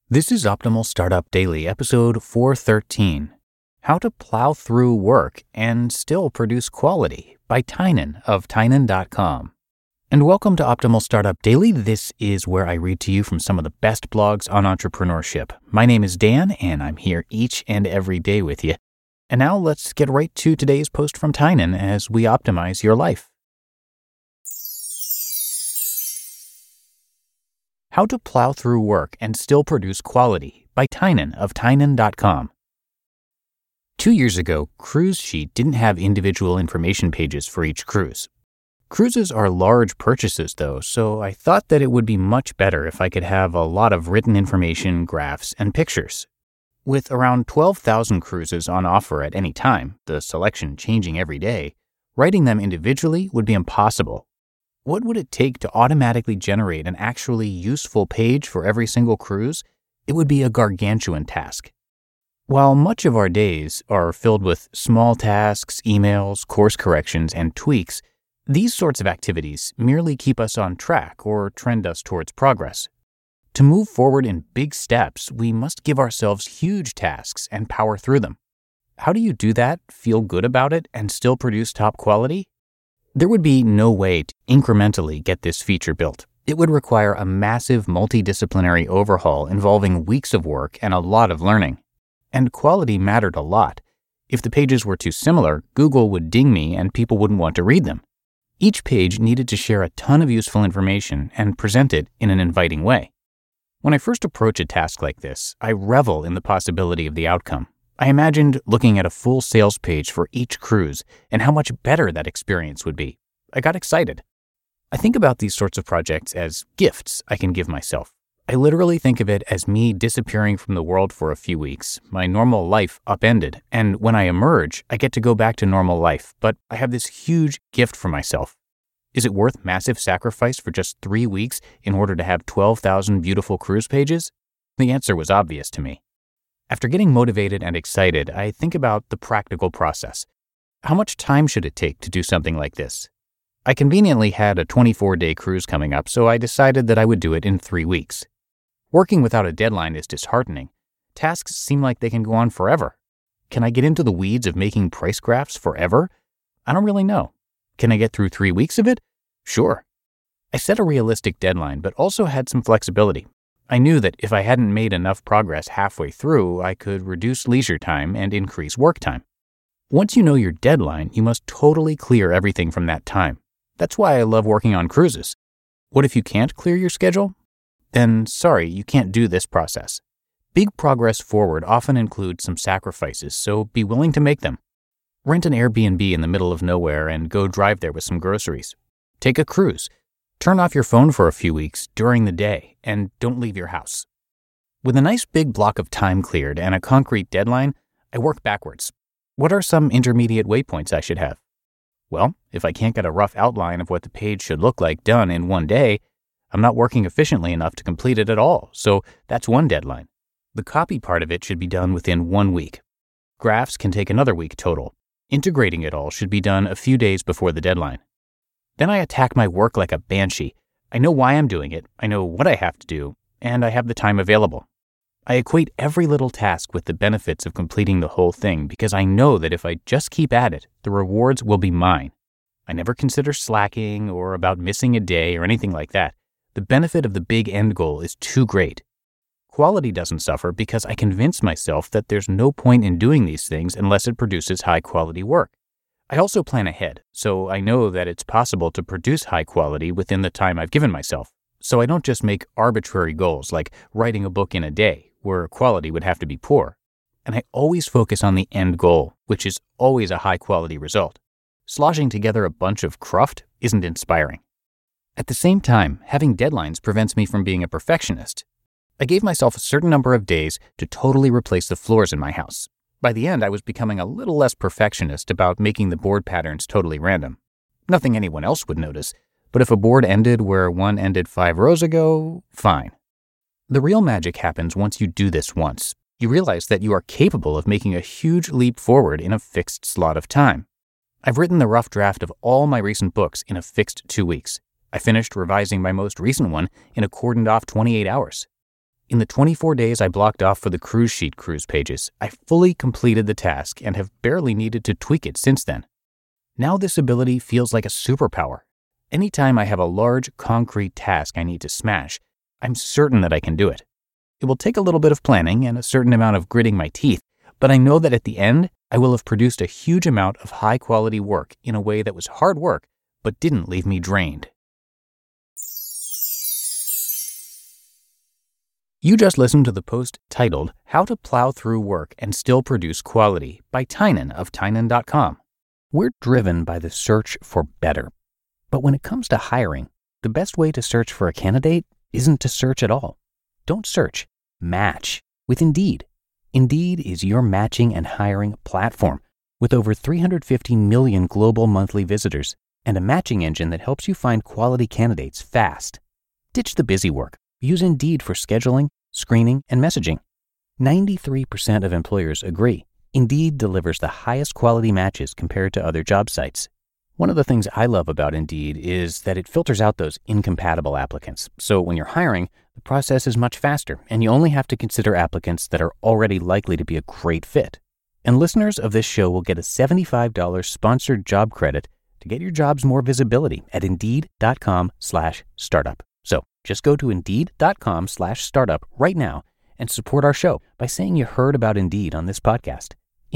This is Optimal Startup Daily, episode 413, How to Plow Through Work and Still Produce Quality by Tynan of Tynan.com. And welcome to Optimal Startup Daily. This is where I read to you from some of the best blogs on entrepreneurship. My name is Dan, and I'm here each and every day with you. And now let's get right to today's post from Tynan as we optimize your life. How to Plow Through Work and Still Produce Quality by Tynan of Tynan.com. 2 years ago, Cruise Sheet didn't have individual information pages for each cruise. Cruises are large purchases, though, so I thought that it would be much better if I could have a lot of written information, graphs, and pictures. With around 12,000 cruises on offer at any time, the selection changing every day, writing them individually would be impossible. What would it take to automatically generate an actually useful page for every single cruise? It would be a gargantuan task. While much of our days are filled with small tasks, emails, course corrections, and tweaks, these sorts of activities merely keep us on track or trend us towards progress. To move forward in big steps, we must give ourselves huge tasks and power through them. How do you do that, feel good about it, and still produce top quality? There would be no way to incrementally get this feature built. It would require a massive multidisciplinary overhaul involving weeks of work and a lot of learning. And quality mattered a lot. If the pages were too similar, Google would ding me and people wouldn't want to read them. Each page needed to share a ton of useful information and present it in an inviting way. When I first approach a task like this, I revel in the possibility of the outcome. I imagined looking at a full sales page for each cruise and how much better that experience would be. I got excited. I think about these sorts of projects as gifts I can give myself. I literally think of it as me disappearing from the world for a few weeks, my normal life upended, and when I emerge, I get to go back to normal life, but I have this huge gift for myself. Is it worth massive sacrifice for just 3 weeks in order to have 12,000 beautiful cruise pages? The answer was obvious to me. After getting motivated and excited, I think about the practical process. How much time should it take to do something like this? I conveniently had a 24-day cruise coming up, so I decided that I would do it in 3 weeks. Working without a deadline is disheartening. Tasks seem like they can go on forever. Can I get into the weeds of making price graphs forever? I don't really know. Can I get through 3 weeks of it? Sure. I set a realistic deadline, but also had some flexibility. I knew that if I hadn't made enough progress halfway through, I could reduce leisure time and increase work time. Once you know your deadline, you must totally clear everything from that time. That's why I love working on cruises. What if you can't clear your schedule? Then, sorry, you can't do this process. Big progress forward often includes some sacrifices, so be willing to make them. Rent an Airbnb in the middle of nowhere and go drive there with some groceries. Take a cruise. Turn off your phone for a few weeks during the day and don't leave your house. With a nice big block of time cleared and a concrete deadline, I work backwards. What are some intermediate waypoints I should have? Well, if I can't get a rough outline of what the page should look like done in one day, I'm not working efficiently enough to complete it at all, so that's one deadline. The copy part of it should be done within 1 week. Graphs can take another week total. Integrating it all should be done a few days before the deadline. Then I attack my work like a banshee. I know why I'm doing it, I know what I have to do, and I have the time available. I equate every little task with the benefits of completing the whole thing because I know that if I just keep at it, the rewards will be mine. I never consider slacking or about missing a day or anything like that. The benefit of the big end goal is too great. Quality doesn't suffer because I convince myself that there's no point in doing these things unless it produces high-quality work. I also plan ahead, so I know that it's possible to produce high quality within the time I've given myself. So I don't just make arbitrary goals like writing a book in a day, where quality would have to be poor. And I always focus on the end goal, which is always a high quality result. Sloshing together a bunch of cruft isn't inspiring. At the same time, having deadlines prevents me from being a perfectionist. I gave myself a certain number of days to totally replace the floors in my house. By the end, I was becoming a little less perfectionist about making the board patterns totally random. Nothing anyone else would notice, but if a board ended where one ended 5 rows ago, fine. The real magic happens once you do this once. You realize that you are capable of making a huge leap forward in a fixed slot of time. I've written the rough draft of all my recent books in a fixed 2 weeks. I finished revising my most recent one in a cordoned off 28 hours. In the 24 days I blocked off for the Cruise Sheet cruise pages, I fully completed the task and have barely needed to tweak it since then. Now this ability feels like a superpower. Anytime I have a large, concrete task I need to smash, I'm certain that I can do it. It will take a little bit of planning and a certain amount of gritting my teeth, but I know that at the end, I will have produced a huge amount of high-quality work in a way that was hard work, but didn't leave me drained. You just listened to the post titled, How to Plow Through Work and Still Produce Quality by Tynan of Tynan.com. We're driven by the search for better. But when it comes to hiring, the best way to search for a candidate isn't to search at all. Don't search. Match with Indeed. Indeed is your matching and hiring platform with over 350 million global monthly visitors and a matching engine that helps you find quality candidates fast. Ditch the busy work. Use Indeed for scheduling, screening, and messaging. 93% of employers agree Indeed delivers the highest quality matches compared to other job sites. One of the things I love about Indeed is that it filters out those incompatible applicants. So when you're hiring, the process is much faster, and you only have to consider applicants that are already likely to be a great fit. And listeners of this show will get a $75 sponsored job credit to get your jobs more visibility at Indeed.com/startup. So just go to Indeed.com/startup right now and support our show by saying you heard about Indeed on this podcast.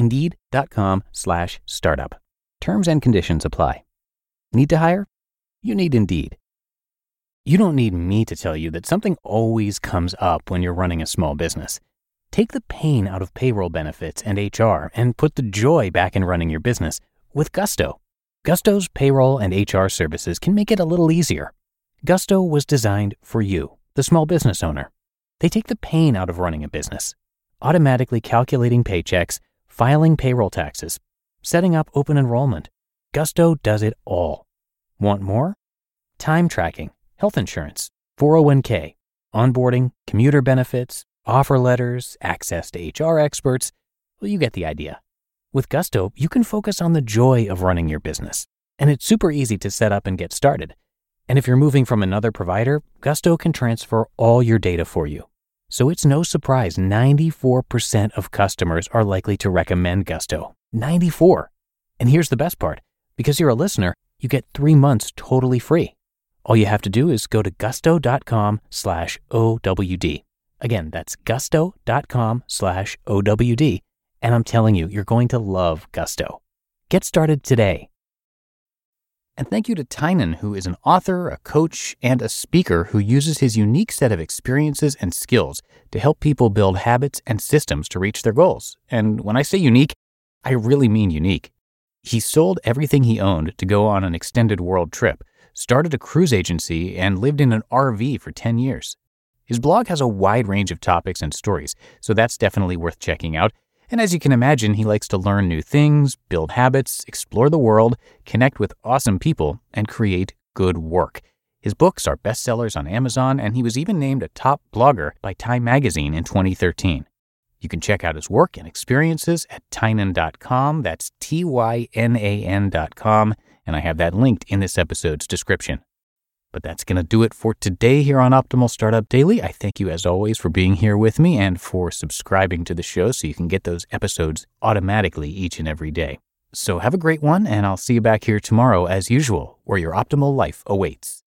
Indeed.com/startup. Terms and conditions apply. Need to hire? You need Indeed. You don't need me to tell you that something always comes up when you're running a small business. Take the pain out of payroll benefits and HR and put the joy back in running your business with Gusto. Gusto's payroll and HR services can make it a little easier. Gusto was designed for you, the small business owner. They take the pain out of running a business, automatically calculating paychecks, filing payroll taxes, setting up open enrollment. Gusto does it all. Want more? Time tracking, health insurance, 401k, onboarding, commuter benefits, offer letters, access to HR experts. Well, you get the idea. With Gusto, you can focus on the joy of running your business, and it's super easy to set up and get started. And if you're moving from another provider, Gusto can transfer all your data for you. So it's no surprise 94% of customers are likely to recommend Gusto. 94. And here's the best part. Because you're a listener, you get 3 months totally free. All you have to do is go to gusto.com/OWD. Again, that's gusto.com/OWD. And I'm telling you, you're going to love Gusto. Get started today. And thank you to Tynan, who is an author, a coach, and a speaker who uses his unique set of experiences and skills to help people build habits and systems to reach their goals. And when I say unique, I really mean unique. He sold everything he owned to go on an extended world trip, started a cruise agency, and lived in an RV for 10 years. His blog has a wide range of topics and stories, so that's definitely worth checking out. And as you can imagine, he likes to learn new things, build habits, explore the world, connect with awesome people, and create good work. His books are bestsellers on Amazon, and he was even named a top blogger by Time Magazine in 2013. You can check out his work and experiences at Tynan.com. That's TYNAN.com, and I have that linked in this episode's description. But that's going to do it for today here on Optimal Startup Daily. I thank you, as always, for being here with me and for subscribing to the show so you can get those episodes automatically each and every day. So have a great one, and I'll see you back here tomorrow as usual, where your optimal life awaits.